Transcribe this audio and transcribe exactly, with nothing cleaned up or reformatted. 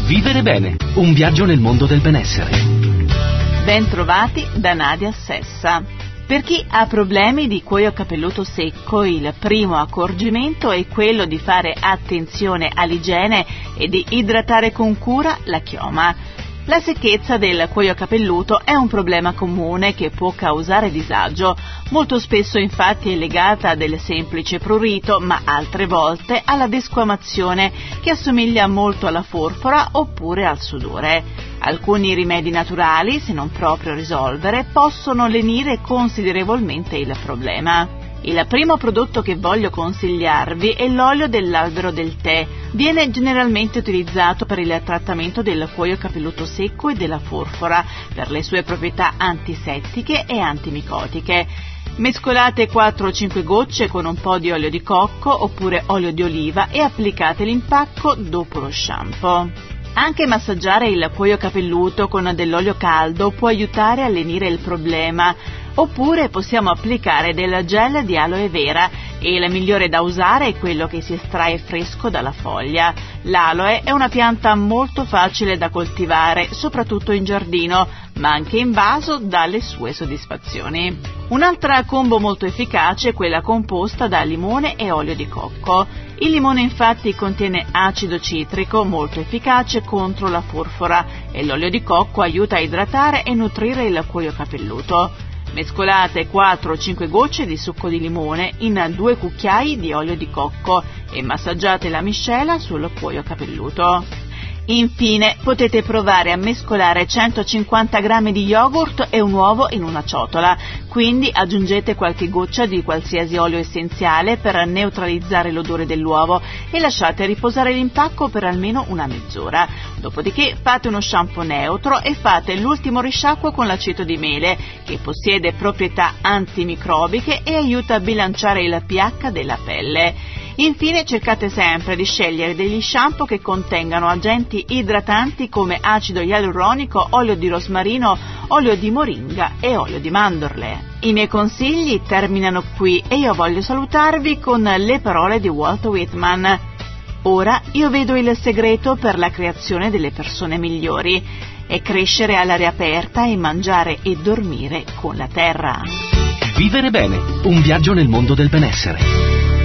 Vivere bene, un viaggio nel mondo del benessere. Ben trovati da Nadia Sessa. Per chi ha problemi di cuoio capelluto secco, il primo accorgimento è quello di fare attenzione all'igiene e di idratare con cura la chioma. La secchezza del cuoio capelluto è un problema comune che può causare disagio. Molto spesso infatti è legata a del semplice prurito, ma altre volte alla desquamazione che assomiglia molto alla forfora oppure al sudore. Alcuni rimedi naturali, se non proprio risolvere, possono lenire considerevolmente il problema. Il primo prodotto che voglio consigliarvi è l'olio dell'albero del tè. Viene generalmente utilizzato per il trattamento del cuoio capelluto secco e della forfora, per le sue proprietà antisettiche e antimicotiche. Mescolate quattro o cinque gocce con un po' di olio di cocco oppure olio di oliva e applicate l'impacco dopo lo shampoo. Anche massaggiare il cuoio capelluto con dell'olio caldo può aiutare a lenire il problema, oppure possiamo applicare del gel di aloe vera e il migliore da usare è quello che si estrae fresco dalla foglia. L'aloe è una pianta molto facile da coltivare, soprattutto in giardino, ma anche in vaso dà le sue soddisfazioni. Un'altra combo molto efficace è quella composta da limone e olio di cocco. Il limone infatti contiene acido citrico molto efficace contro la forfora e l'olio di cocco aiuta a idratare e nutrire il cuoio capelluto. Mescolate quattro o cinque gocce di succo di limone in due cucchiai di olio di cocco e massaggiate la miscela sul cuoio capelluto. Infine potete provare a mescolare centocinquanta grammi di yogurt e un uovo in una ciotola, quindi aggiungete qualche goccia di qualsiasi olio essenziale per neutralizzare l'odore dell'uovo e lasciate riposare l'impacco per almeno una mezz'ora. Dopodiché fate uno shampoo neutro e fate l'ultimo risciacquo con l'aceto di mele, che possiede proprietà antimicrobiche e aiuta a bilanciare il pH della pelle. Infine cercate sempre di scegliere degli shampoo che contengano agenti idratanti come acido ialuronico, olio di rosmarino, olio di moringa e olio di mandorle. I miei consigli terminano qui e io voglio salutarvi con le parole di Walt Whitman. Ora io vedo il segreto per la creazione delle persone migliori: è crescere all'aria aperta e mangiare e dormire con la terra. Vivere bene, un viaggio nel mondo del benessere.